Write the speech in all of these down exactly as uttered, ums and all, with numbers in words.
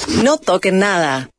No toquen nada.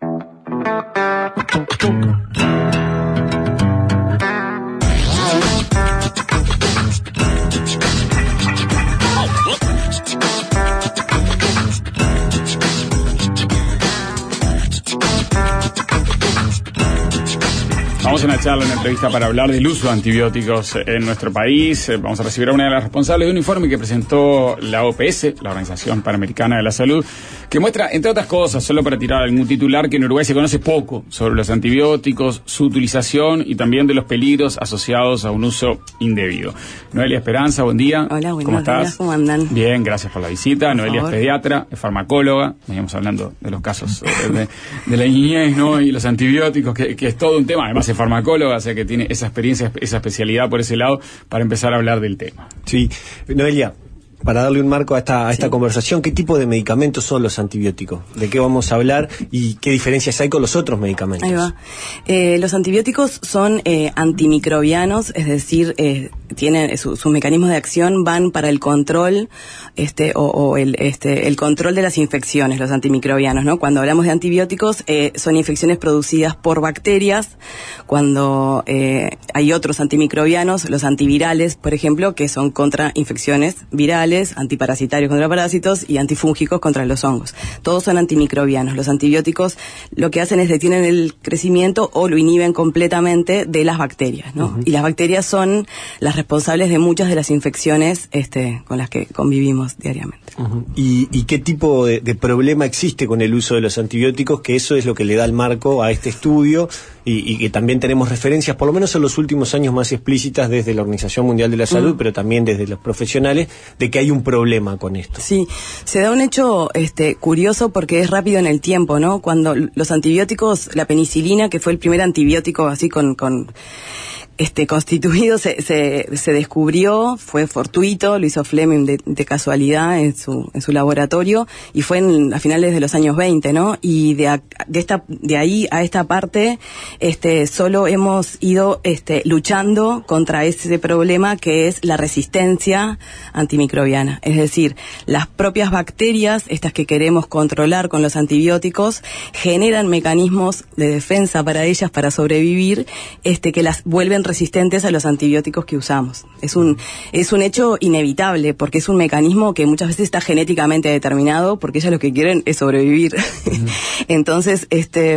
Vamos a una charla, una entrevista para hablar del uso de antibióticos en nuestro país. Vamos a recibir a una de las responsables de un informe que presentó la O P S, la Organización Panamericana de la Salud, que muestra, entre otras cosas, solo para tirar algún titular, que en Uruguay se conoce poco sobre los antibióticos, su utilización y también de los peligros asociados a un uso indebido. Noelia Esperanza, buen día. Hola, buenos ¿Cómo estás? días, ¿cómo andan? Bien, gracias por la visita. Por Noelia favor. es pediatra, es farmacóloga. Veníamos hablando de los casos de, de, de la niñez, ¿no? Y los antibióticos, que, que es todo un tema. Además es farmacóloga, o sea que tiene esa experiencia, esa especialidad por ese lado para empezar a hablar del tema. Sí, Noelia, para darle un marco a esta, a esta sí. conversación, ¿qué tipo de medicamentos son los antibióticos? ¿De qué vamos a hablar y qué diferencias hay con los otros medicamentos? Ahí va. Eh, los antibióticos son eh, antimicrobianos, es decir, eh, tienen su, sus mecanismos de acción van para el control este o, o el este el control de las infecciones, los antimicrobianos, ¿no? Cuando hablamos de antibióticos eh, son infecciones producidas por bacterias. Cuando eh, hay otros antimicrobianos, los antivirales, por ejemplo, que son contra infecciones virales, antiparasitarios contra parásitos y antifúngicos contra los hongos. Todos son antimicrobianos. Los antibióticos lo que hacen es detienen el crecimiento o lo inhiben completamente de las bacterias, ¿no? Uh-huh. Y las bacterias son las responsables de muchas de las infecciones este, con las que convivimos diariamente. Uh-huh. ¿Y, y qué tipo de, de problema existe con el uso de los antibióticos? Que eso es lo que le da el marco a este estudio y, y que también tenemos referencias, por lo menos en los últimos años, más explícitas desde la Organización Mundial de la Salud, uh-huh. pero también desde los profesionales, de que hay un problema con esto. Sí, se da un hecho este, curioso porque es rápido en el tiempo, ¿no? Cuando los antibióticos, la penicilina, que fue el primer antibiótico así con... con Este constituido se, se, se descubrió, fue fortuito, lo hizo Fleming de, de casualidad en su, en su laboratorio y fue en, a finales de los años veinte, ¿no? Y de, a, de esta, de ahí a esta parte, este, solo hemos ido, este, luchando contra ese problema que es la resistencia antimicrobiana. Es decir, las propias bacterias, estas que queremos controlar con los antibióticos, generan mecanismos de defensa para ellas, para sobrevivir, este, que las vuelven resistentes a los antibióticos que usamos. Es un es un hecho inevitable porque es un mecanismo que muchas veces está genéticamente determinado porque ellas lo que quieren es sobrevivir. Uh-huh. Entonces, este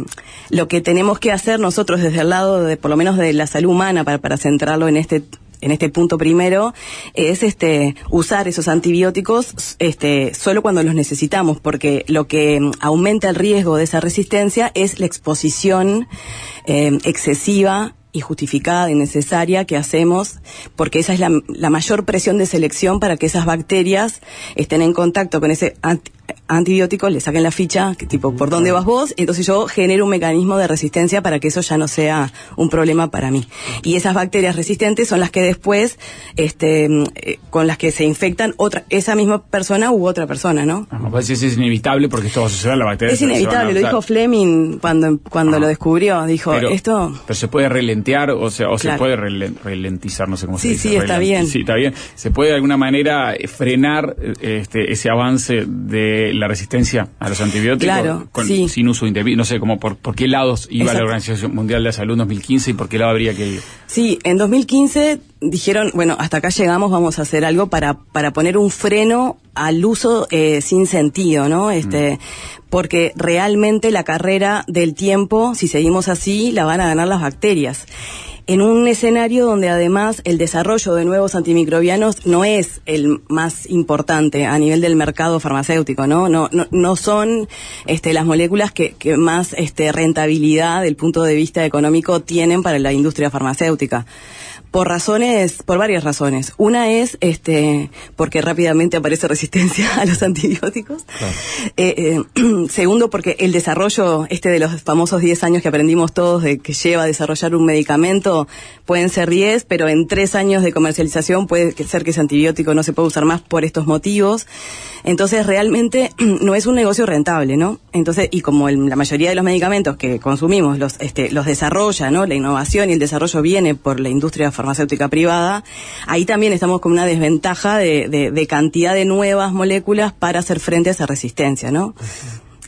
lo que tenemos que hacer nosotros desde el lado de por lo menos de la salud humana para para centrarlo en este en este punto primero, es este usar esos antibióticos este solo cuando los necesitamos, porque lo que aumenta el riesgo de esa resistencia es la exposición eh, excesiva y justificada y necesaria que hacemos, porque esa es la, la mayor presión de selección para que esas bacterias estén en contacto con ese anti, antibiótico, le saquen la ficha, que tipo, ¿por dónde vas vos? Entonces yo genero un mecanismo de resistencia para que eso ya no sea un problema para mí. Y esas bacterias resistentes son las que después, este, eh, con las que se infectan otra, esa misma persona u otra persona, ¿no? Ajá, pues es inevitable porque esto va a suceder, la bacteria. Es inevitable, lo dijo Fleming cuando, cuando lo descubrió, dijo, pero, esto... Pero se puede relentear, o sea, o claro. se puede relen, ralentizar, no sé cómo se sí, dice. Sí, sí, está bien. Sí, está bien. Se puede de alguna manera frenar este, ese avance de la resistencia a los antibióticos claro, con, sí. sin uso indebido. No sé, como por, por qué lados iba Exacto. la Organización Mundial de la Salud en dos mil quince y por qué lado habría que ir. Sí, en dos mil quince dijeron, bueno, hasta acá llegamos, vamos a hacer algo para para poner un freno al uso eh, sin sentido, ¿no? Este, mm. porque realmente la carrera del tiempo, si seguimos así, la van a ganar las bacterias. En un escenario donde además el desarrollo de nuevos antimicrobianos no es el más importante a nivel del mercado farmacéutico, ¿no? No, no, no son este, las moléculas que, que más este, rentabilidad del punto de vista económico tienen para la industria farmacéutica. Por razones, por varias razones. Una es este porque rápidamente aparece resistencia a los antibióticos. Claro. Eh, eh, segundo, porque el desarrollo este de los famosos diez años que aprendimos todos de que lleva a desarrollar un medicamento, pueden ser diez, pero en tres años de comercialización puede ser que ese antibiótico no se pueda usar más por estos motivos. Entonces realmente no es un negocio rentable, ¿no? Entonces, y como el, la mayoría de los medicamentos que consumimos los este los desarrolla, ¿no? La innovación y el desarrollo viene por la industria farmacéutica privada, ahí también estamos con una desventaja de, de, de cantidad de nuevas moléculas para hacer frente a esa resistencia, ¿no? Uh-huh.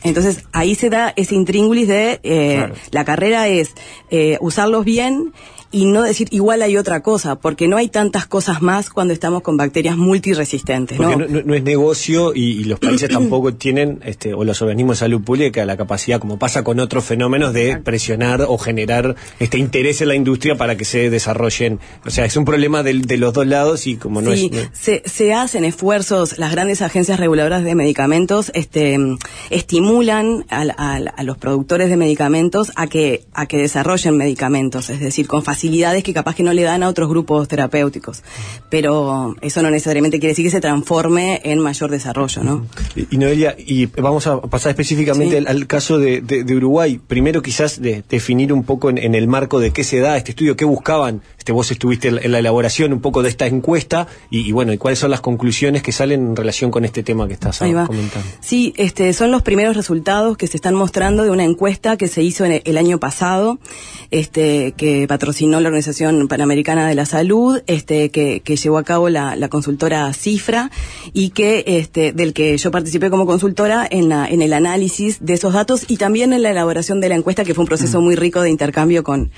Entonces ahí se da ese intríngulis de eh, claro. La carrera es eh, usarlos bien y no decir igual hay otra cosa, porque no hay tantas cosas más cuando estamos con bacterias multiresistentes, ¿no? Porque no, no, no es negocio y, y los países tampoco tienen, este, o los organismos de salud pública, la capacidad, como pasa con otros fenómenos, de Exacto. presionar o generar este interés en la industria para que se desarrollen. O sea, es un problema de, de los dos lados y como no sí, es... No... Se, se hacen esfuerzos, las grandes agencias reguladoras de medicamentos este, estimulan a, a, a los productores de medicamentos a que, a que desarrollen medicamentos, es decir, con facilidades que capaz que no le dan a otros grupos terapéuticos, pero eso no necesariamente quiere decir que se transforme en mayor desarrollo, ¿no? Y, y Noelia, y vamos a pasar específicamente sí. al, al caso de, de, de Uruguay. Primero quizás de, definir un poco en, en el marco de qué se da este estudio, qué buscaban, este, vos estuviste en, en la elaboración un poco de esta encuesta y, y bueno, y cuáles son las conclusiones que salen en relación con este tema que estás comentando. Sí, este, son los primeros resultados que se están mostrando de una encuesta que se hizo en el, el año pasado, este, que patrocinó la Organización Panamericana de la Salud, este, que, que llevó a cabo la, la consultora Cifra y que, este, del que yo participé como consultora en la, en el análisis de esos datos y también en la elaboración de la encuesta, que fue un proceso muy rico de intercambio con,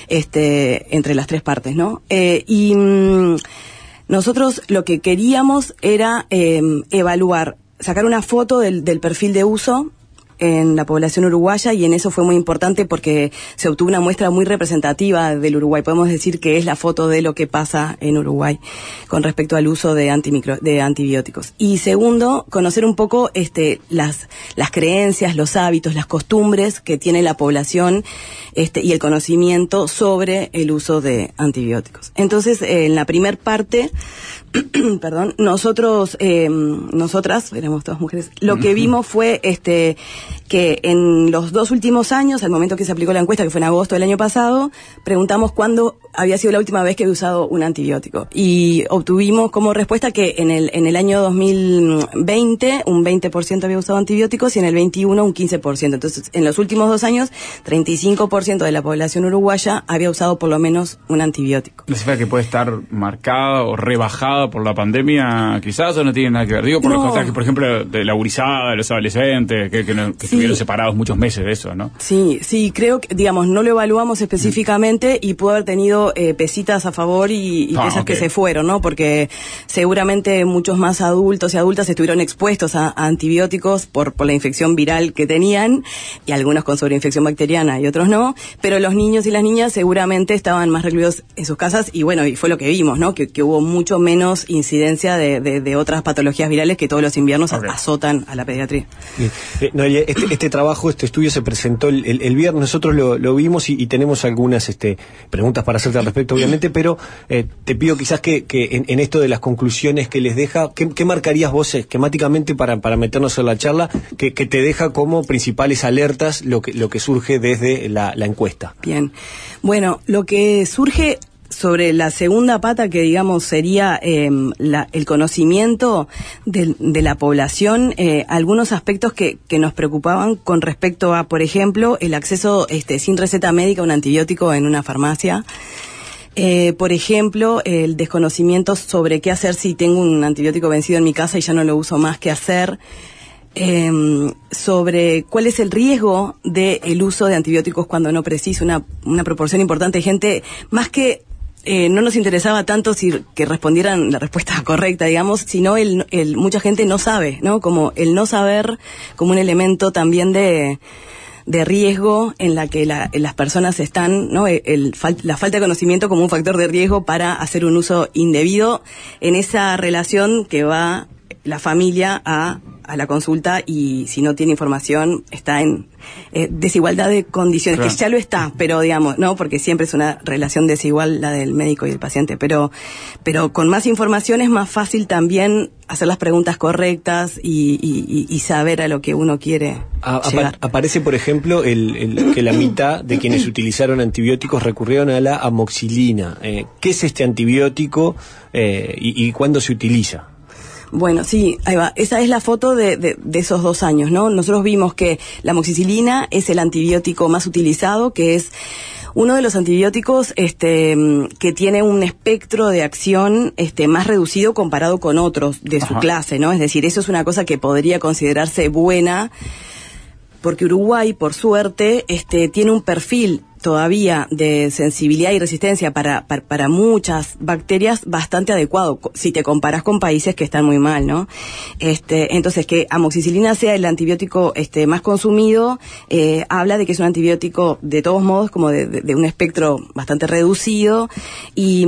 este, entre las tres partes, ¿no? Eh, y mmm, nosotros lo que queríamos era eh, evaluar, sacar una foto del, del perfil de uso en la población uruguaya, y en eso fue muy importante porque se obtuvo una muestra muy representativa del Uruguay. Podemos decir que es la foto de lo que pasa en Uruguay con respecto al uso de antimicro, de antibióticos. Y segundo, conocer un poco este las las creencias, los hábitos, las costumbres que tiene la población este y el conocimiento sobre el uso de antibióticos. Entonces, eh, en la primer parte perdón, nosotros, eh, nosotras, éramos todas mujeres, lo que vimos fue este que en los dos últimos años, al momento que se aplicó la encuesta, que fue en agosto del año pasado, preguntamos cuándo había sido la última vez que había usado un antibiótico. Y obtuvimos como respuesta que en el, en el año dos mil veinte un veinte por ciento había usado antibióticos y en el veintiuno un quince por ciento. Entonces, en los últimos dos años, treinta y cinco por ciento de la población uruguaya había usado por lo menos un antibiótico. ¿La cifra que puede estar marcada o rebajada por la pandemia, quizás, o no tiene nada que ver? Digo, por no. los contagios, por ejemplo, de la urizada, de los adolescentes, que, que, no, que sí. estuvieron separados muchos meses de eso, ¿no? Sí, sí, creo que, digamos, no lo evaluamos específicamente mm. y pudo haber tenido eh, pesitas a favor y, y ah, pesas okay. que se fueron, ¿no? Porque seguramente muchos más adultos y adultas estuvieron expuestos a, a antibióticos por, por la infección viral que tenían, y algunos con sobreinfección bacteriana y otros no, pero los niños y las niñas seguramente estaban más recluidos en sus casas y bueno, y fue lo que vimos, ¿no? Que, que hubo mucho menos incidencia de, de, de otras patologías virales que todos los inviernos okay. azotan a la pediatría. Eh, no, este, este trabajo, este estudio se presentó el, el, el viernes, nosotros lo, lo vimos y, y tenemos algunas este, preguntas para hacerte al respecto, obviamente, pero eh, te pido quizás que, que en, en esto de las conclusiones que les deja, ¿qué, qué marcarías vos esquemáticamente para, para meternos en la charla, que, que te deja como principales alertas lo que, lo que surge desde la, la encuesta? Bien, bueno, lo que surge sobre la segunda pata, que digamos sería eh, la, el conocimiento de, de la población, eh, algunos aspectos que, que nos preocupaban con respecto a, por ejemplo, el acceso este, sin receta médica a un antibiótico en una farmacia. Eh, por ejemplo, el desconocimiento sobre qué hacer si tengo un antibiótico vencido en mi casa y ya no lo uso más, qué hacer. Eh, sobre cuál es el riesgo del uso de antibióticos cuando no preciso. Una, una proporción importante de gente, más que Eh, no nos interesaba tanto si que respondieran la respuesta correcta, digamos, sino el, el mucha gente no sabe, ¿no? Como el no saber como un elemento también de de riesgo en la que la, las personas están, ¿no? El, el, la falta de conocimiento como un factor de riesgo para hacer un uso indebido en esa relación que va la familia a a la consulta, y si no tiene información está en eh, desigualdad de condiciones, claro. que ya lo está, pero digamos, no, porque siempre es una relación desigual la del médico y el paciente, pero pero con más información es más fácil también hacer las preguntas correctas y, y, y saber a lo que uno quiere a, llegar. Aparece, por ejemplo, el, el que la mitad de quienes utilizaron antibióticos recurrieron a la amoxicilina. Eh, ¿Qué es este antibiótico eh, y, y cuándo se utiliza? Bueno, sí, ahí va. Esa es la foto de, de, de esos dos años, ¿no? Nosotros vimos que la amoxicilina es el antibiótico más utilizado, que es uno de los antibióticos este, que tiene un espectro de acción este, más reducido comparado con otros de su Ajá. clase, ¿no? Es decir, eso es una cosa que podría considerarse buena porque Uruguay, por suerte, este, tiene un perfil todavía de sensibilidad y resistencia para, para, para muchas bacterias bastante adecuado, si te comparas con países que están muy mal, ¿no? Este, entonces, que amoxicilina sea el antibiótico este, más consumido, eh, habla de que es un antibiótico, de todos modos, como de, de, de un espectro bastante reducido, y...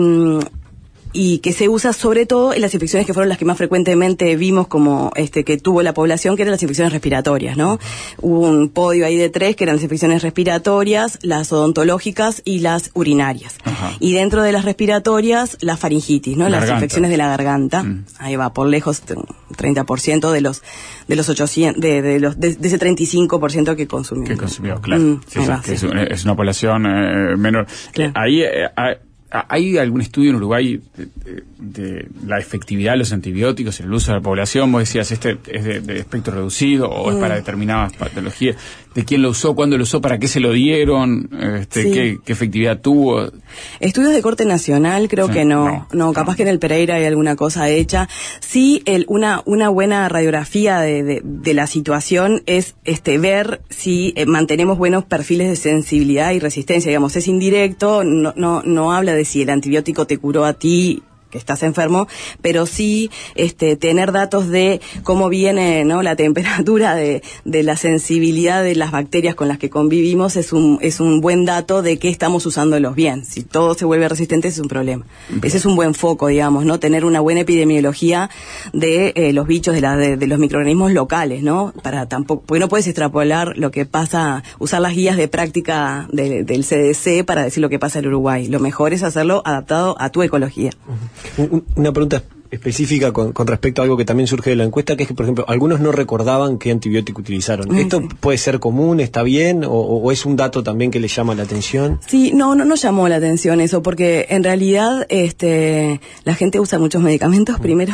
y que se usa sobre todo en las infecciones que fueron las que más frecuentemente vimos como este que tuvo la población, que eran las infecciones respiratorias, ¿no? Hubo un podio ahí de tres que eran las infecciones respiratorias, las odontológicas y las urinarias. Ajá. Y dentro de las respiratorias, la faringitis, ¿no? Garganta. Las infecciones de la garganta. Mm. Ahí va, por lejos, treinta por ciento de los de los ochocientos, de, de los de, de ese treinta y cinco por ciento que consumió. Que consumió, claro. Mm, sí, sí, va, sí. Es, una, es una población eh, menor. Claro. Ahí eh, ¿hay algún estudio en Uruguay de, de, de la efectividad de los antibióticos en el uso de la población? Vos decías, ¿este es de, de espectro reducido o mm. es para determinadas patologías? ¿De quién lo usó? ¿Cuándo lo usó? ¿Para qué se lo dieron? Este, sí. ¿qué, ¿Qué efectividad tuvo? Estudios de corte nacional, creo sí, que no. no. No, capaz no. que en el Pereira hay alguna cosa hecha. Sí, el, una, una buena radiografía de, de, de la situación es este ver si eh, mantenemos buenos perfiles de sensibilidad y resistencia. Digamos, es indirecto, no, no, no habla de si el antibiótico te curó a ti, que estás enfermo, pero sí este tener datos de cómo viene, ¿no?, la temperatura de, de la sensibilidad de las bacterias con las que convivimos es un es un buen dato de que estamos usándolos bien. Si todo se vuelve resistente es un problema. Okay. Ese es un buen foco, digamos, ¿no? Tener una buena epidemiología de eh, los bichos, de, la, de, de los microorganismos locales, ¿no? Para tampoco, porque no puedes extrapolar lo que pasa, usar las guías de práctica de, del C D C para decir lo que pasa en Uruguay. Lo mejor es hacerlo adaptado a tu ecología. Uh-huh. Una pregunta específica con, con respecto a algo que también surge de la encuesta, que es que, por ejemplo, algunos no recordaban qué antibiótico utilizaron. ¿Esto sí. puede ser común, está bien, o, o es un dato también que les llama la atención? Sí, no, no, no llamó la atención eso, porque en realidad este, la gente usa muchos medicamentos primero,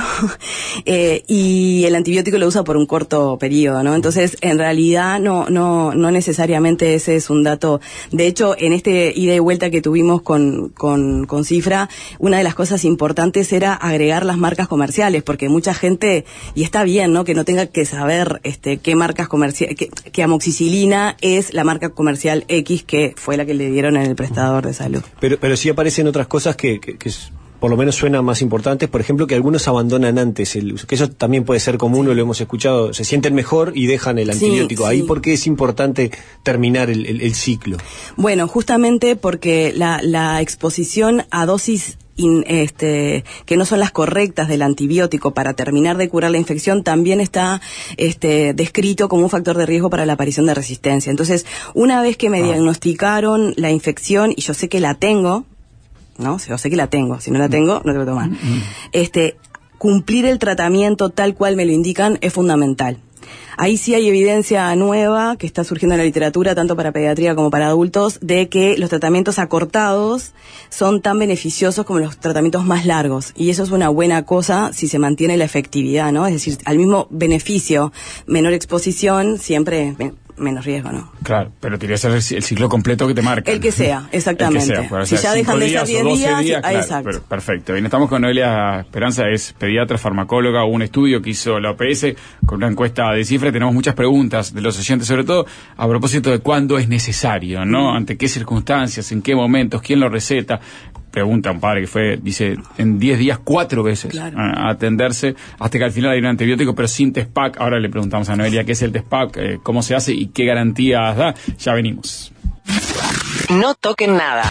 eh, y el antibiótico lo usa por un corto periodo, ¿no? Entonces, en realidad, no, no, no necesariamente ese es un dato. De hecho, en este ida y vuelta que tuvimos con, con, con Cifra, una de las cosas importantes era agregar las marcas comerciales, porque mucha gente, y está bien, ¿no?, que no tenga que saber este qué marcas comerciales, que, que amoxicilina es la marca comercial X que fue la que le dieron en el prestador de salud. Pero pero sí aparecen otras cosas que, que, que por lo menos suenan más importantes, por ejemplo, que algunos abandonan antes el uso, que eso también puede ser común, sí. o lo hemos escuchado, se sienten mejor y dejan el antibiótico. Sí, Ahí, sí. ¿por qué es importante terminar el, el, el ciclo? Bueno, justamente porque la, la exposición a dosis In, este, que no son las correctas del antibiótico para terminar de curar la infección también está este, descrito como un factor de riesgo para la aparición de resistencia. Entonces, una vez que me ah. diagnosticaron la infección y yo sé que la tengo, ¿no? Yo sé que la tengo, si no la tengo, no tengo que tomar. Mm-hmm. Este, cumplir el tratamiento tal cual me lo indican es fundamental. Ahí sí hay evidencia nueva que está surgiendo en la literatura, tanto para pediatría como para adultos, de que los tratamientos acortados son tan beneficiosos como los tratamientos más largos. Y eso es una buena cosa si se mantiene la efectividad, ¿no? Es decir, al mismo beneficio, menor exposición, siempre menos riesgo, ¿no? Claro, pero tiene que ser el ciclo completo que te marca. El que sea, exactamente. El que sea, pues, si o sea, ya dejan de ser diez días, días claro, exacto. Pero, perfecto. Bien, estamos con Noelia Esperanza, es pediatra, farmacóloga, un estudio que hizo la O P S con una encuesta de Cifra. Tenemos muchas preguntas de los oyentes, sobre todo a propósito de cuándo es necesario, ¿no? ¿Ante qué circunstancias? ¿En qué momentos? ¿Quién lo receta? Pregunta un padre que fue, dice, en diez días cuatro veces claro. a atenderse, hasta que al final hay un antibiótico, pero sin test pack. Ahora le preguntamos a Noelia qué es el test pack, eh, cómo se hace y qué garantías da. Ya venimos. No toquen nada.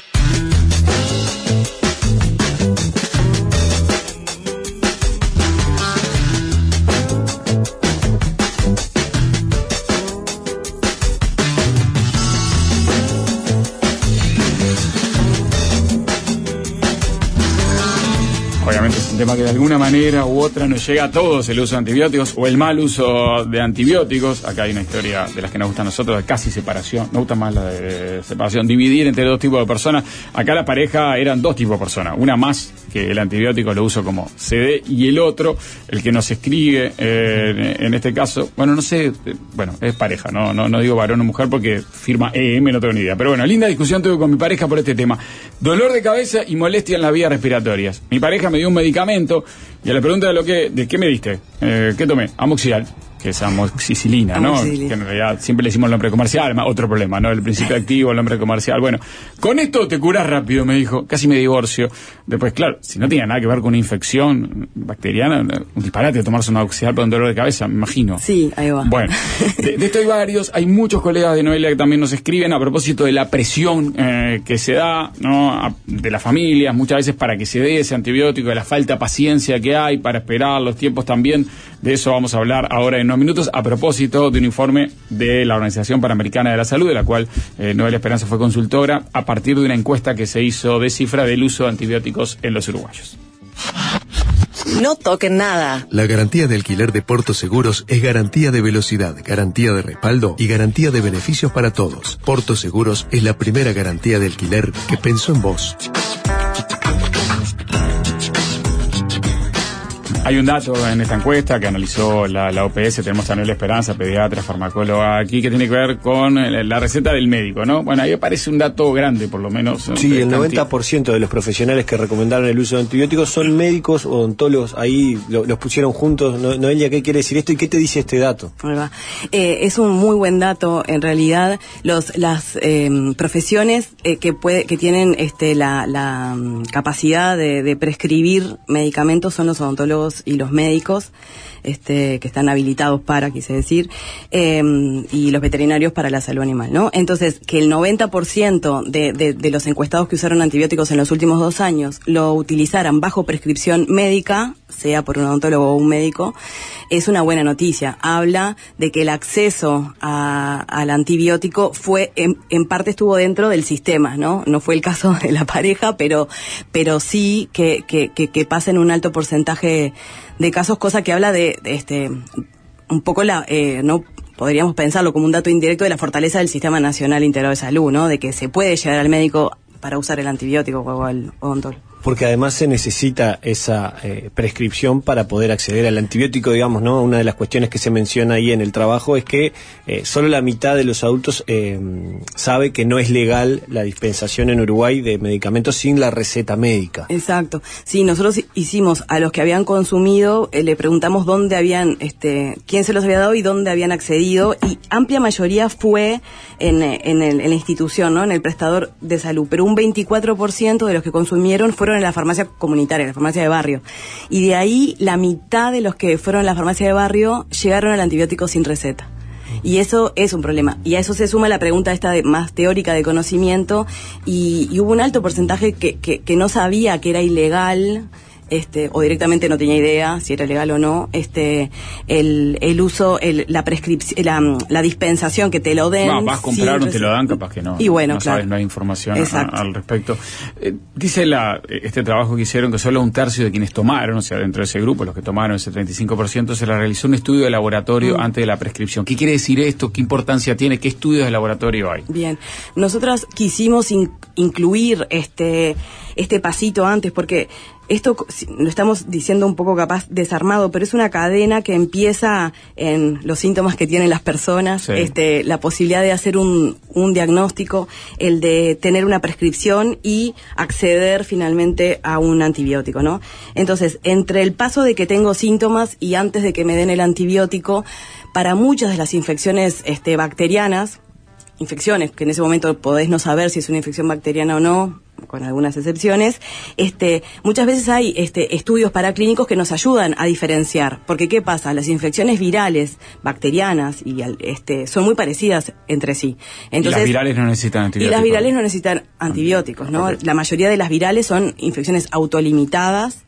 Obviamente es un tema que de alguna manera u otra nos llega a todos, el uso de antibióticos o el mal uso de antibióticos. Acá hay una historia de las que nos gusta a nosotros, de casi separación. Me gusta más la de separación, dividir entre dos tipos de personas. Acá la pareja eran dos tipos de personas, una más que el antibiótico lo uso como C D y el otro, el que nos escribe eh, en este caso, bueno, no sé, bueno, es pareja, no no no digo varón o mujer porque firma E M, no tengo ni idea. Pero bueno, linda discusión tuve con mi pareja por este tema. Dolor de cabeza y molestia en las vías respiratorias. Mi pareja me dio un medicamento y a la pregunta de lo que de qué me diste, eh, ¿qué tomé? Amoxidal. que es amoxicilina, ¿no? Amoxicilina. Que en realidad siempre le decimos el nombre comercial, otro problema, ¿no? El principio activo, el nombre comercial. Bueno, con esto te curas rápido, me dijo. Casi me divorcio. Después, claro, si no tenía nada que ver con una infección bacteriana, un disparate tomarse una oxidal para un dolor de cabeza, me imagino. Sí, ahí va. Bueno, de, de esto hay varios. Hay muchos colegas de Noelia que también nos escriben a propósito de la presión eh, que se da, ¿no? A, de las familias, muchas veces para que se dé ese antibiótico, de la falta de paciencia que hay para esperar los tiempos también. De eso vamos a hablar ahora en unos minutos, a propósito de un informe de la Organización Panamericana de la Salud, de la cual eh, Noelia Esperanza fue consultora, a partir de una encuesta que se hizo de cifra del uso de antibióticos en los uruguayos. No toquen nada. La garantía de alquiler de Porto Seguros es garantía de velocidad, garantía de respaldo y garantía de beneficios para todos. Porto Seguros es la primera garantía de alquiler que pensó en vos. Hay un dato en esta encuesta que analizó la, la O P S, tenemos a Noelia Esperanza, pediatra, farmacóloga aquí, que tiene que ver con la receta del médico, ¿no? Bueno, ahí aparece un dato grande, por lo menos. Sí, el noventa por ciento de los profesionales que recomendaron el uso de antibióticos son médicos o odontólogos, ahí lo, los pusieron juntos. No, Noelia, ¿qué quiere decir esto y qué te dice este dato? Eh, es un muy buen dato, en realidad. Los, las eh, profesiones eh, que, puede, que tienen este, la, la um, capacidad de, de prescribir medicamentos son los odontólogos y los médicos, este, que están habilitados para, quise decir, eh, y los veterinarios para la salud animal, ¿no? Entonces, que el noventa por ciento de, de, de los encuestados que usaron antibióticos en los últimos dos años lo utilizaran bajo prescripción médica, sea por un odontólogo o un médico, es una buena noticia. Habla de que el acceso a, al antibiótico fue, en, en parte estuvo dentro del sistema, ¿no? No fue el caso de la pareja, pero, pero sí que, que, que, que pasa en un alto porcentaje de casos, cosa que habla de, de este, un poco la, eh, no podríamos pensarlo como un dato indirecto de la fortaleza del Sistema Nacional Integrado de Salud, ¿no? De que se puede llegar al médico para usar el antibiótico o al odontólogo. Porque además se necesita esa eh, prescripción para poder acceder al antibiótico, digamos, ¿no? Una de las cuestiones que se menciona ahí en el trabajo es que eh, solo la mitad de los adultos eh, sabe que no es legal la dispensación en Uruguay de medicamentos sin la receta médica. Exacto. Sí, nosotros hicimos a los que habían consumido, eh, le preguntamos dónde habían, este, quién se los había dado y dónde habían accedido, y amplia mayoría fue en, en, el, en la institución, ¿no? En el prestador de salud, pero un veinticuatro por ciento de los que consumieron fueron en la farmacia comunitaria, en la farmacia de barrio. Y de ahí la mitad de los que fueron a la farmacia de barrio llegaron al antibiótico sin receta. Y eso es un problema. Y a eso se suma la pregunta esta de, más teórica de conocimiento, y, y hubo un alto porcentaje que, que, que no sabía que era ilegal, este, o directamente no tenía idea si era legal o no, este, el, el uso, el, la prescripción, la, la dispensación, que te lo den. No, vas a comprar o te lo dan, capaz que no. Y bueno, no claro. sabes, no hay información a, al respecto. Eh, dice la, este trabajo que hicieron que solo un tercio de quienes tomaron, o sea, dentro de ese grupo, los que tomaron ese treinta y cinco por ciento, se les realizó un estudio de laboratorio mm. antes de la prescripción. ¿Qué quiere decir esto? ¿Qué importancia tiene? ¿Qué estudios de laboratorio hay? Bien, nosotras quisimos in, incluir este, este pasito antes, porque esto lo estamos diciendo un poco capaz desarmado, pero es una cadena que empieza en los síntomas que tienen las personas, sí. este, la posibilidad de hacer un, un diagnóstico, el de tener una prescripción y acceder finalmente a un antibiótico, ¿no? Entonces, entre el paso de que tengo síntomas y antes de que me den el antibiótico, para muchas de las infecciones este, bacterianas, infecciones que en ese momento podéis no saber si es una infección bacteriana o no, con algunas excepciones, este, muchas veces hay este, estudios paraclínicos que nos ayudan a diferenciar, porque ¿qué pasa? Las infecciones virales, bacterianas, y este, son muy parecidas entre sí. Entonces, y las virales no necesitan antibióticos. Y las virales no necesitan antibióticos, ¿no? Okay. La mayoría de las virales son infecciones autolimitadas,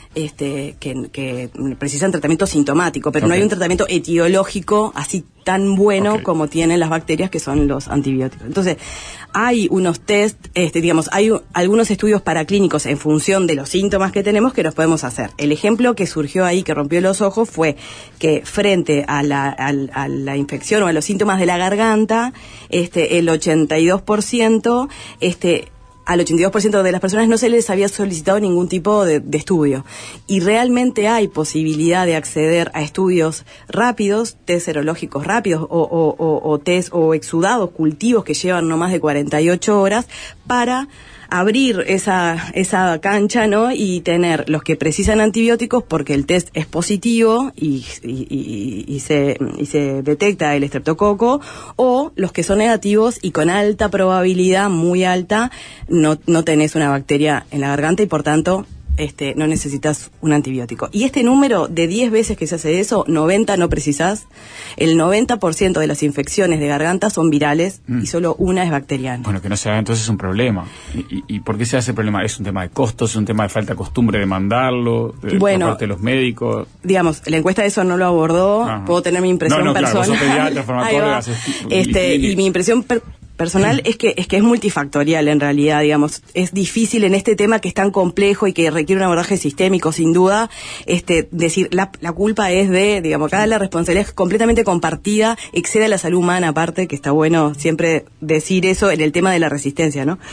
este, que, que precisan tratamiento sintomático, pero okay. no hay un tratamiento etiológico así tan bueno okay. como tienen las bacterias, que son los antibióticos. Entonces, hay unos test, este, digamos, hay u- algunos estudios paraclínicos en función de los síntomas que tenemos que los podemos hacer. El ejemplo que surgió ahí, que rompió los ojos, fue que frente a la, a, a la infección o a los síntomas de la garganta, este, el ochenta y dos por ciento, este, al ochenta y dos por ciento de las personas no se les había solicitado ningún tipo de, de estudio. Y realmente hay posibilidad de acceder a estudios rápidos, test serológicos rápidos, o, o, o, o test o exudados, cultivos que llevan no más de cuarenta y ocho horas, para abrir esa esa cancha, ¿no? Y tener los que precisan antibióticos porque el test es positivo y, y, y, y se y se detecta el estreptococo, o los que son negativos y con alta probabilidad, muy alta, no no tenés una bacteria en la garganta y por tanto Este, no necesitas un antibiótico. Y este número de diez veces que se hace eso, noventa no precisás. El noventa por ciento de las infecciones de garganta son virales mm. y solo una es bacteriana. Bueno, que no se haga entonces un problema. ¿Y, y, y por qué se hace el problema? ¿Es un tema de costos? ¿Es un tema de falta de costumbre de mandarlo? De, bueno, por parte de los médicos. Digamos, la encuesta de eso no lo abordó. Ajá. Puedo tener mi impresión no, no, personal. Claro, vos sos pediatra, farmacóloga, este, y mi impresión per- personal es que es que es multifactorial en realidad, digamos. Es difícil en este tema que es tan complejo y que requiere un abordaje sistémico, sin duda, este decir la, la culpa es de, digamos, acá la responsabilidad es completamente compartida, excede a la salud humana aparte, que está bueno siempre decir eso en el tema de la resistencia, ¿no?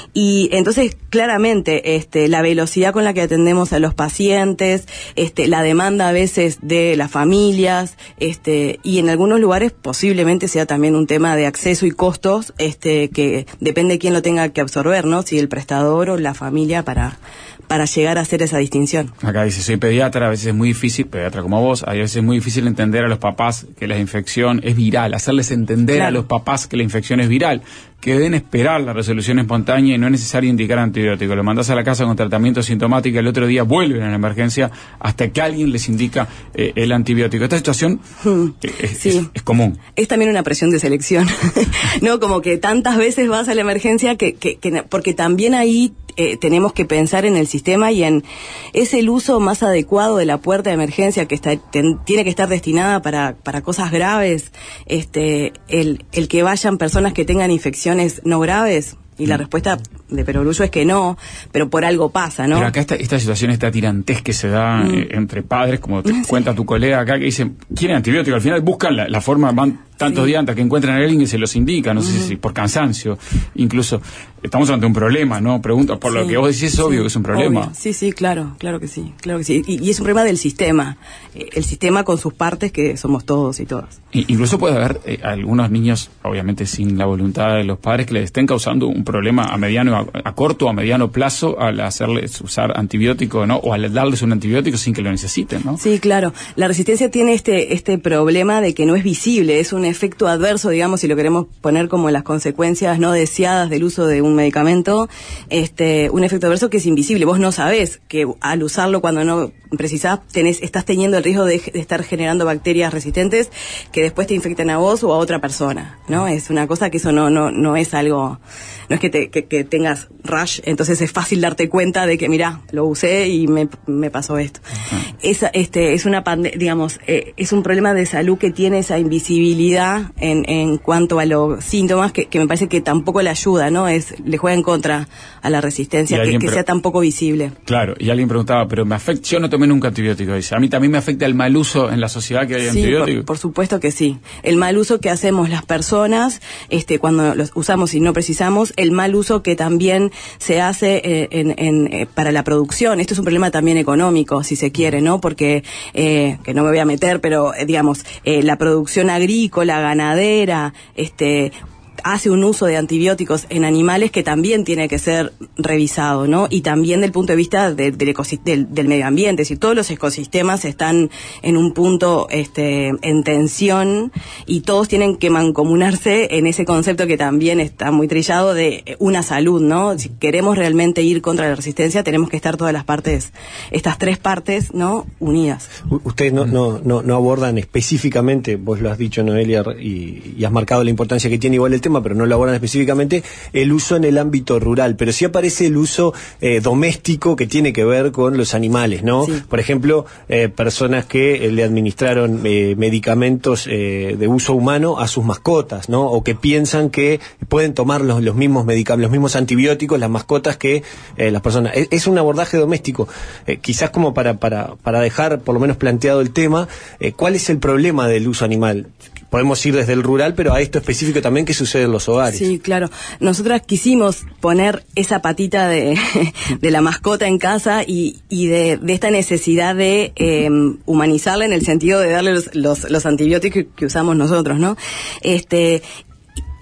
Y entonces, claramente, este la velocidad con la que atendemos a los pacientes, este la demanda a veces de las familias, este y en algunos lugares posiblemente sea también un tema de acceso y costos, este que depende de quién lo tenga que absorber, ¿no? Si el prestador o la familia para para llegar a hacer esa distinción. Acá dice, soy pediatra, a veces es muy difícil, pediatra como vos, a veces es muy difícil entender a los papás que la infección es viral, hacerles entender claro. a los papás que la infección es viral, que deben esperar la resolución espontánea y no es necesario indicar antibiótico. Lo mandás a la casa con tratamiento sintomático, el otro día vuelven a la emergencia hasta que alguien les indica eh, el antibiótico. Esta situación hmm. es, sí. es, es común. Es también una presión de selección, ¿no? Como que tantas veces vas a la emergencia que, que, que porque también ahí eh, tenemos que pensar en el sistema y en es el uso más adecuado de la puerta de emergencia que está ten, tiene que estar destinada para para cosas graves, este el el que vayan personas que tengan infecciones no graves. Y la respuesta de Perogrullo es que no, pero por algo pasa, ¿no? Pero acá esta, esta situación, esta tirantez que se da mm. eh, entre padres, como te sí. cuenta tu colega acá, que dicen, quieren antibióticos, al final buscan la, la forma, van tantos sí. días hasta que encuentran a alguien que se los indica, no mm. sé si por cansancio, incluso estamos ante un problema, ¿no? Pregunto, por sí. lo que vos decís es obvio sí. que es un problema. Obvio. Sí, sí, claro, claro que sí, claro que sí. Y, y es un problema del sistema, eh, el sistema con sus partes que somos todos y todas. Y, incluso puede haber eh, algunos niños, obviamente sin la voluntad de los padres, que les estén causando un problema a mediano, a, a corto o a mediano plazo al hacerles usar antibiótico, ¿no? O al darles un antibiótico sin que lo necesiten, ¿no? Sí, claro. La resistencia tiene este este problema de que no es visible, es un efecto adverso, digamos, si lo queremos poner como las consecuencias no deseadas del uso de un medicamento, este un efecto adverso que es invisible. Vos no sabés que al usarlo cuando no precisás, tenés, estás teniendo el riesgo de, de estar generando bacterias resistentes que después te infectan a vos o a otra persona, ¿no? Es una cosa que eso no no no es algo, no es que te que, que tengas rash, entonces es fácil darte cuenta de que mirá, lo usé y me, me pasó esto. Uh-huh. Es, este, es una pandemia, digamos, eh, es un problema de salud que tiene esa invisibilidad en, en cuanto a los síntomas que, que me parece que tampoco le ayuda, ¿no? Es, le juega en contra a la resistencia, que, que sea tan poco visible. Claro, y alguien preguntaba, pero me afecta, yo no tomé nunca antibiótico, dice, a mí también me afecta el mal uso en la sociedad que hay sí, antibióticos. Por, por supuesto que sí. El mal uso que hacemos las personas, este, cuando los usamos y no precisamos, el mal uso que también se hace eh, en, en, eh, para la producción. Esto es un problema también económico, si se quiere, ¿no? Porque, eh, que no me voy a meter, pero eh, digamos, eh, la producción agrícola, ganadera, este... hace un uso de antibióticos en animales que también tiene que ser revisado, ¿no? Y también del punto de vista de, del, del, del medio ambiente, es decir, todos los ecosistemas están en un punto este, en tensión y todos tienen que mancomunarse en ese concepto que también está muy trillado de una salud, ¿no? Si queremos realmente ir contra la resistencia, tenemos que estar todas las partes, estas tres partes, ¿no? Unidas. Ustedes no, no, no, no abordan específicamente, vos lo has dicho, Noelia, y, y has marcado la importancia que tiene igual el tema, pero no lo abordan específicamente, el uso en el ámbito rural, pero sí aparece el uso eh, doméstico que tiene que ver con los animales, ¿no? Sí. Por ejemplo, eh, personas que eh, le administraron eh, medicamentos eh, de uso humano a sus mascotas, ¿no? O que piensan que pueden tomar los, los mismos medicamentos, los mismos antibióticos, las mascotas que eh, las personas. Es, es un abordaje doméstico, eh, quizás como para, para, para dejar por lo menos planteado el tema, eh, ¿cuál es el problema del uso animal? Podemos ir desde el rural, pero a esto específico también, ¿qué sucede en los hogares? Sí, claro. Nosotras quisimos poner esa patita de, de la mascota en casa y, y de, de esta necesidad de eh, humanizarla en el sentido de darle los, los, los antibióticos que usamos nosotros, ¿no? Este...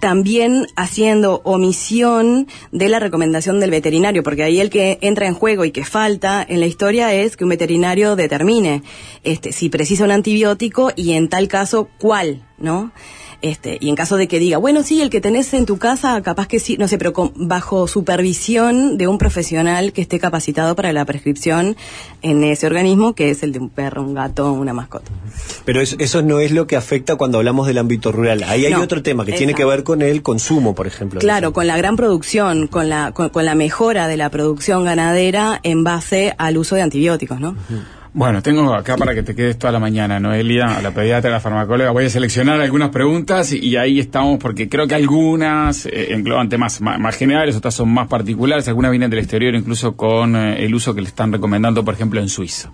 también haciendo omisión de la recomendación del veterinario, porque ahí el que entra en juego y que falta en la historia es que un veterinario determine este, si precisa un antibiótico y en tal caso cuál, ¿no? Este, y en caso de que diga, bueno, sí, el que tenés en tu casa, capaz que sí, no sé, pero con, bajo supervisión de un profesional que esté capacitado para la prescripción en ese organismo, que es el de un perro, un gato, una mascota. Pero eso, eso no es lo que afecta cuando hablamos del ámbito rural. Ahí hay no, otro tema que exacto. tiene que ver con el consumo, por ejemplo. Claro, con la gran producción, con la, con, con la mejora de la producción ganadera en base al uso de antibióticos, ¿no? Uh-huh. Bueno, tengo acá para que te quedes toda la mañana, Noelia, a la pediatra, a la farmacóloga. Voy a seleccionar algunas preguntas y, y ahí estamos, porque creo que algunas eh, engloban temas más, más generales, otras son más particulares, algunas vienen del exterior, incluso con eh, el uso que le están recomendando, por ejemplo, en Suiza.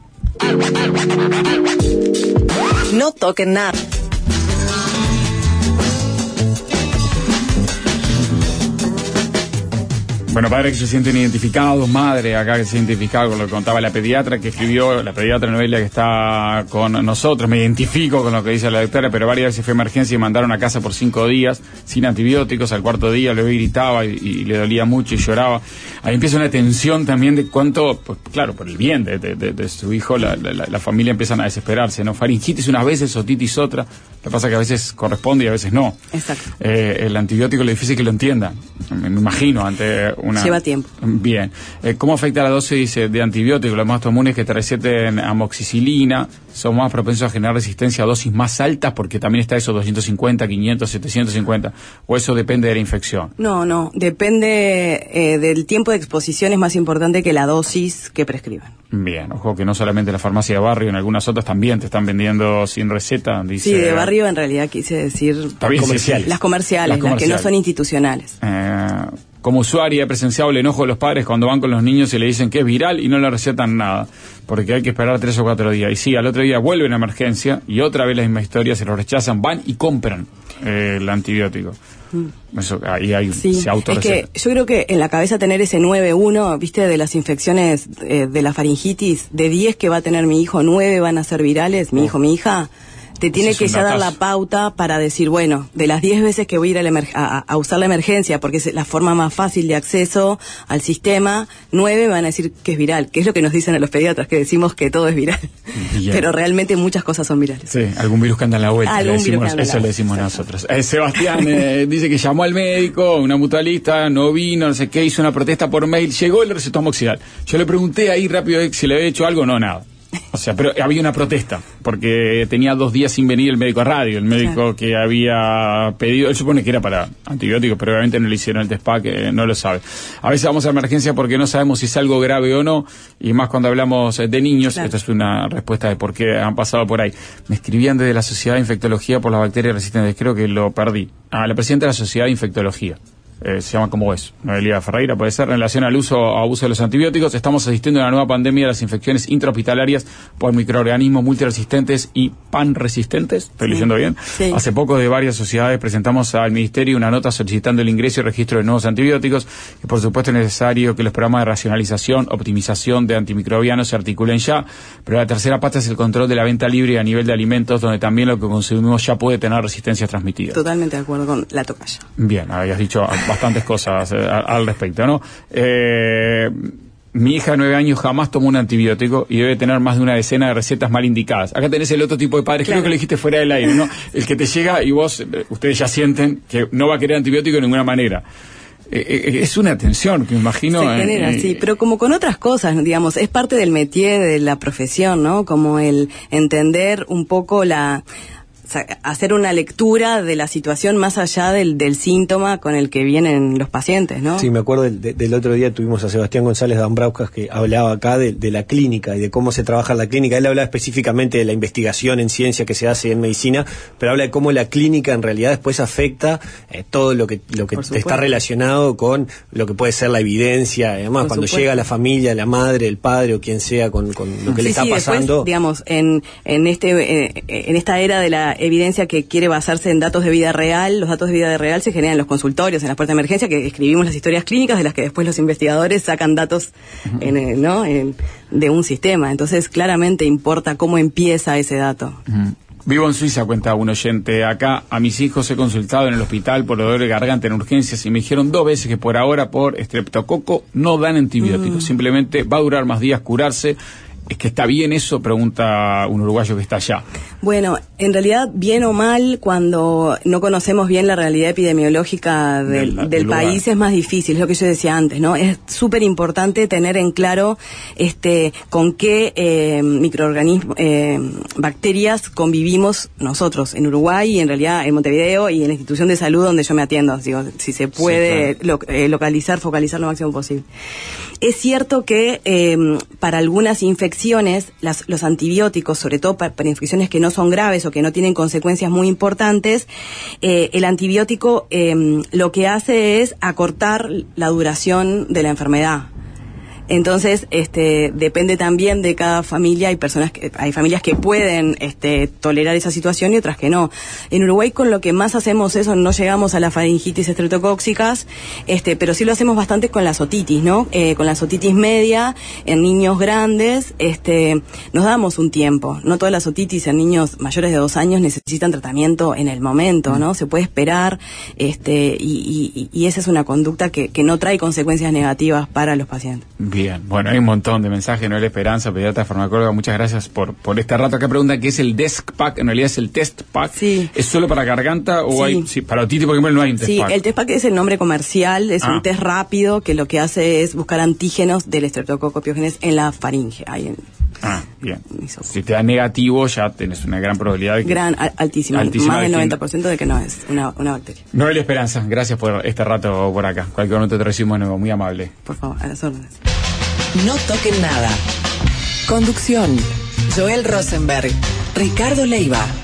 No toquen nada. Bueno, padres que se sienten identificados, madre acá que se identificada con lo que contaba la pediatra que escribió, la pediatra Noelia que está con nosotros, me identifico con lo que dice la doctora, pero varias veces fue emergencia y mandaron a casa por cinco días sin antibióticos, al cuarto día lo gritaba y, y le dolía mucho y lloraba. Ahí empieza una tensión también de cuánto, pues claro, por el bien de, de, de, de su hijo, la, la, la familia empiezan a desesperarse, ¿no? Faringitis unas veces, otitis otra, lo que pasa es que a veces corresponde y a veces no. Exacto. Eh, el antibiótico lo difícil que lo entiendan, me, me imagino, ante una... Lleva tiempo. Bien. Eh, ¿Cómo afecta la dosis de antibióticos? Lo más común es que te receten amoxicilina, son más propensos a generar resistencia a dosis más altas porque también está eso, doscientos cincuenta, quinientos, setecientos cincuenta, o eso depende de la infección. No, no, depende eh, del tiempo de exposición, es más importante que la dosis que prescriban. Bien, ojo que no solamente la farmacia de barrio, en algunas otras también te están vendiendo sin receta. Dice, sí, de barrio en realidad quise decir bien, comerciales. Sí, las comerciales, las comerciales, las que no son institucionales. Eh, como usuaria he presenciado el enojo de los padres cuando van con los niños y le dicen que es viral y no le recetan nada, porque hay que esperar tres o cuatro días. Y sí, al otro día vuelven a emergencia y otra vez la misma historia, se lo rechazan, van y compran eh, el antibiótico. Eso, ahí hay, sí, se autorreceta. Es que yo creo que en la cabeza tener ese nueve uno, viste, de las infecciones eh, de la faringitis, de diez que va a tener mi hijo, nueve van a ser virales, mi oh. hijo, mi hija, te tiene que ya dar la pauta para decir, bueno, de las diez veces que voy a ir a, la emer- a, a usar la emergencia, porque es la forma más fácil de acceso al sistema, nueve van a decir que es viral, que es lo que nos dicen a los pediatras, que decimos que todo es viral. Bien. Pero realmente muchas cosas son virales. Sí, algún virus que anda en la vuelta, le decimos, eso la... le decimos nosotros. Eh, Sebastián eh, dice que llamó al médico, una mutualista, no vino, no sé qué, hizo una protesta por mail, llegó y le recetó amoxidal. Yo le pregunté ahí rápido si le había hecho algo, no, nada. O sea, pero había una protesta, porque tenía dos días sin venir el médico a radio, el médico claro. que había pedido, él supone que era para antibióticos, pero obviamente no le hicieron el test pack, eh, no lo sabe. A veces vamos a emergencia porque no sabemos si es algo grave o no, y más cuando hablamos de niños, claro. Esto es una respuesta de por qué han pasado por ahí. Me escribían desde la Sociedad de Infectología por las bacterias resistentes, creo que lo perdí. Ah, la presidenta de la Sociedad de Infectología. Eh, se llama como es, Noelia Ferreira, puede ser, en relación al uso o abuso de los antibióticos. Estamos asistiendo a una nueva pandemia de las infecciones intrahospitalarias por microorganismos multiresistentes y panresistentes. ¿Estoy sí. leyendo bien? Sí. Hace poco, de varias sociedades, presentamos al Ministerio una nota solicitando el ingreso y registro de nuevos antibióticos, y por supuesto es necesario que los programas de racionalización, optimización de antimicrobianos se articulen ya, pero la tercera pata es el control de la venta libre a nivel de alimentos, donde también lo que consumimos ya puede tener resistencias transmitidas. Totalmente de acuerdo con la tocaya. Bien, habías dicho bastantes cosas eh, al respecto, ¿no? Eh, mi hija de nueve años jamás tomó un antibiótico y debe tener más de una decena de recetas mal indicadas. Acá tenés el otro tipo de padres, claro. Creo que lo dijiste fuera del aire, ¿no? El que te llega y vos, ustedes ya sienten que no va a querer antibiótico de ninguna manera. Eh, eh, es una tensión que me imagino. Se genera, eh, sí, pero como con otras cosas, digamos, es parte del métier de la profesión, ¿no? Como el entender un poco la... O sea, hacer una lectura de la situación más allá del, del síntoma con el que vienen los pacientes, ¿no? Sí, me acuerdo del, del otro día tuvimos a Sebastián González Dambrauskas que hablaba acá de, de la clínica y de cómo se trabaja en la clínica. Él hablaba específicamente de la investigación en ciencia que se hace en medicina, pero habla de cómo la clínica en realidad después afecta eh, todo lo que lo que está relacionado con lo que puede ser la evidencia. Además, cuando supuesto. llega la familia, la madre, el padre o quien sea con, con lo que sí, le está sí, pasando. Después, digamos, en, en, este, en, en esta era de la evidencia que quiere basarse en datos de vida real, los datos de vida real se generan en los consultorios, en las puertas de emergencia, que escribimos las historias clínicas de las que después los investigadores sacan datos uh-huh. en, el, ¿no? en, de un sistema. Entonces, claramente importa cómo empieza ese dato. Uh-huh. Vivo en Suiza, cuenta un oyente. Acá a mis hijos he consultado en el hospital por dolor de garganta en urgencias y me dijeron dos veces que por ahora por estreptococo no dan antibióticos. Mm. Simplemente va a durar más días curarse. ¿Es que está bien eso? Pregunta un uruguayo que está allá. Bueno, en realidad, bien o mal, cuando no conocemos bien la realidad epidemiológica del, del, del país, es más difícil, es lo que yo decía antes, ¿no? Es súper importante tener en claro este con qué eh, microorganismos, eh, bacterias convivimos nosotros en Uruguay y en realidad en Montevideo y en la institución de salud donde yo me atiendo. Digo, si se puede sí, claro. lo, eh, localizar, focalizar lo máximo posible. Es cierto que eh, para algunas infecciones, las, los antibióticos, sobre todo para, para infecciones que no son graves o que no tienen consecuencias muy importantes, eh, el antibiótico eh, lo que hace es acortar la duración de la enfermedad. Entonces, este, depende también de cada familia. Hay personas que, hay familias que pueden, este, tolerar esa situación y otras que no. En Uruguay, con lo que más hacemos eso, no llegamos a las faringitis estreptocóxicas, este, pero sí lo hacemos bastante con la otitis, ¿no? Eh, con la otitis media, en niños grandes, este, nos damos un tiempo. No todas las otitis en niños mayores de dos años necesitan tratamiento en el momento, ¿no? Se puede esperar, este, y, y, y esa es una conducta que, que no trae consecuencias negativas para los pacientes. Bien, bueno, hay un montón de mensajes. Noel Esperanza, pediatra farmacóloga, muchas gracias por por este rato. Acá pregunta qué es el Desk Pack, en realidad es el Test Pack. Sí. ¿Es solo para garganta o sí. hay, sí, para otitis, por ejemplo, no hay un Test sí, Pack? Sí, el Test Pack es el nombre comercial, es ah. un test rápido que lo que hace es buscar antígenos del Streptococcus pyogenes en la faringe. Ahí en, ah, bien. Si te da negativo, ya tenés una gran probabilidad de que... Gran, altísima, altísima más del noventa por ciento de que no es una, una bacteria. Noel Esperanza, gracias por este rato por acá. Cualquier momento te recibimos de nuevo, muy amable. Por favor, a las órdenes. No toquen nada. Conducción: Joel Rosenberg, Ricardo Leiva.